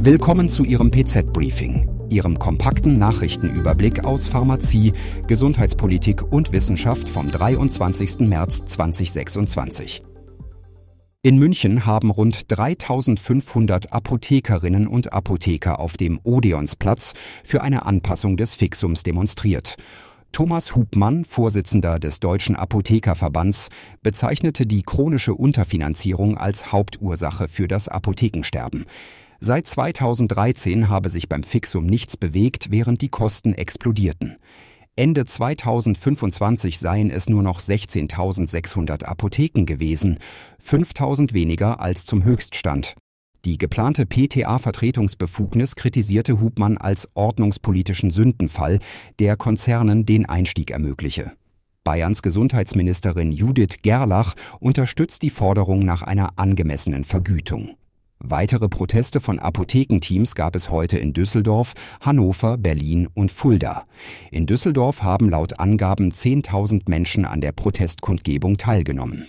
Willkommen zu Ihrem PZ-Briefing, Ihrem kompakten Nachrichtenüberblick aus Pharmazie, Gesundheitspolitik und Wissenschaft vom 23. März 2026. In München haben rund 3.500 Apothekerinnen und Apotheker auf dem Odeonsplatz für eine Anpassung des Fixums demonstriert. Thomas Hubmann, Vorsitzender des Deutschen Apothekerverbands, bezeichnete die chronische Unterfinanzierung als Hauptursache für das Apothekensterben. Seit 2013 habe sich beim Fixum nichts bewegt, während die Kosten explodierten. Ende 2025 seien es nur noch 16.600 Apotheken gewesen, 5.000 weniger als zum Höchststand. Die geplante PTA-Vertretungsbefugnis kritisierte Hubmann als ordnungspolitischen Sündenfall, der Konzernen den Einstieg ermögliche. Bayerns Gesundheitsministerin Judith Gerlach unterstützt die Forderung nach einer angemessenen Vergütung. Weitere Proteste von Apothekenteams gab es heute in Düsseldorf, Hannover, Berlin und Fulda. In Düsseldorf haben laut Angaben 10.000 Menschen an der Protestkundgebung teilgenommen.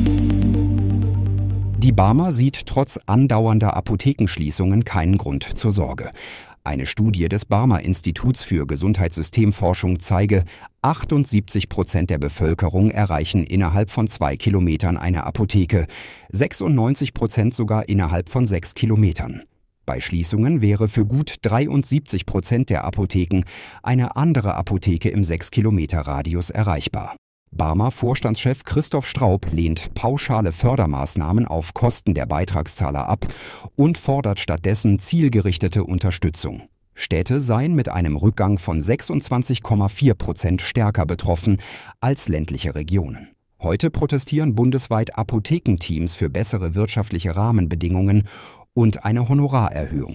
Die Barmer sieht trotz andauernder Apothekenschließungen keinen Grund zur Sorge. Eine Studie des Barmer Instituts für Gesundheitssystemforschung zeige, 78% der Bevölkerung erreichen innerhalb von 2 Kilometern eine Apotheke, 96% sogar innerhalb von 6 Kilometern. Bei Schließungen wäre für gut 73% der Apotheken eine andere Apotheke im 6-Kilometer-Radius erreichbar. Barmer Vorstandschef Christoph Straub lehnt pauschale Fördermaßnahmen auf Kosten der Beitragszahler ab und fordert stattdessen zielgerichtete Unterstützung. Städte seien mit einem Rückgang von 26,4% stärker betroffen als ländliche Regionen. Heute protestieren bundesweit Apothekenteams für bessere wirtschaftliche Rahmenbedingungen und eine Honorarerhöhung.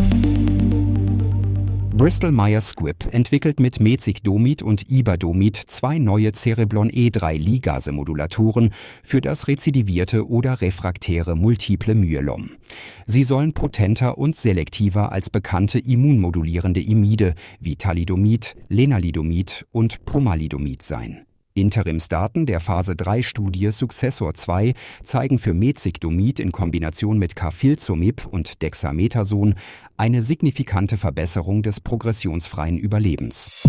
Bristol Myers Squibb entwickelt mit Mezigdomid und Iberdomid 2 neue Cereblon E3-Ligase-Modulatoren für das rezidivierte oder refraktäre multiple Myelom. Sie sollen potenter und selektiver als bekannte immunmodulierende Imide wie Thalidomid, Lenalidomid und Pomalidomid sein. Interimsdaten der Phase-3-Studie Successor 2 zeigen für Mezigdomid in Kombination mit Carfilzomib und Dexamethason eine signifikante Verbesserung des progressionsfreien Überlebens.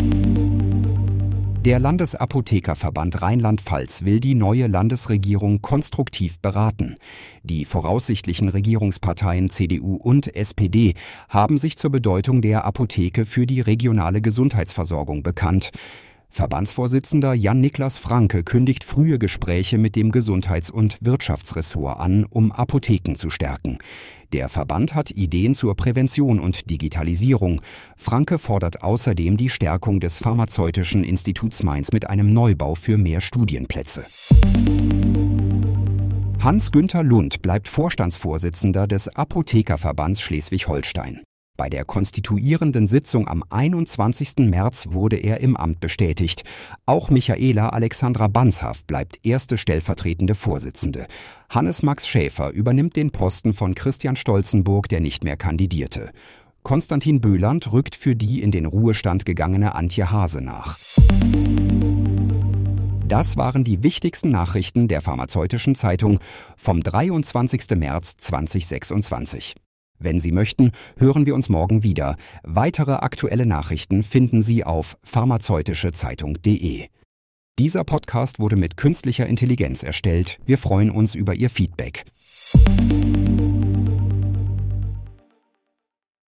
Der Landesapothekerverband Rheinland-Pfalz will die neue Landesregierung konstruktiv beraten. Die voraussichtlichen Regierungsparteien CDU und SPD haben sich zur Bedeutung der Apotheke für die regionale Gesundheitsversorgung bekannt. Verbandsvorsitzender Jan-Niklas Franke kündigt frühe Gespräche mit dem Gesundheits- und Wirtschaftsressort an, um Apotheken zu stärken. Der Verband hat Ideen zur Prävention und Digitalisierung. Franke fordert außerdem die Stärkung des Pharmazeutischen Instituts Mainz mit einem Neubau für mehr Studienplätze. Hans-Günther Lund bleibt Vorstandsvorsitzender des Apothekerverbands Schleswig-Holstein. Bei der konstituierenden Sitzung am 21. März wurde er im Amt bestätigt. Auch Michaela Alexandra Banzhaf bleibt erste stellvertretende Vorsitzende. Hannes-Max Schäfer übernimmt den Posten von Christian Stolzenburg, der nicht mehr kandidierte. Konstantin Böhland rückt für die in den Ruhestand gegangene Antje Hase nach. Das waren die wichtigsten Nachrichten der Pharmazeutischen Zeitung vom 23. März 2026. Wenn Sie möchten, hören wir uns morgen wieder. Weitere aktuelle Nachrichten finden Sie auf pharmazeutischezeitung.de. Dieser Podcast wurde mit künstlicher Intelligenz erstellt. Wir freuen uns über Ihr Feedback.